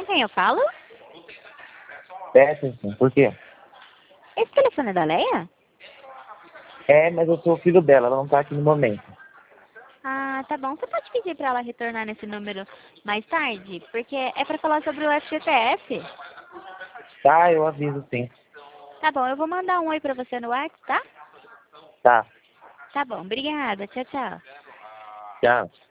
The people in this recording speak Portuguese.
Com quem eu falo? Peterson, por quê? Esse telefone é da Leia? É, mas eu sou o filho dela, ela não tá aqui no momento. Ah, tá bom. Você pode pedir pra ela retornar nesse número mais tarde? Porque é pra falar sobre o FGTS. Tá, eu aviso sim. Tá bom, eu vou mandar um oi pra você no WhatsApp, tá? Tá, Tá bom, obrigada. Tchau, tchau. tchau.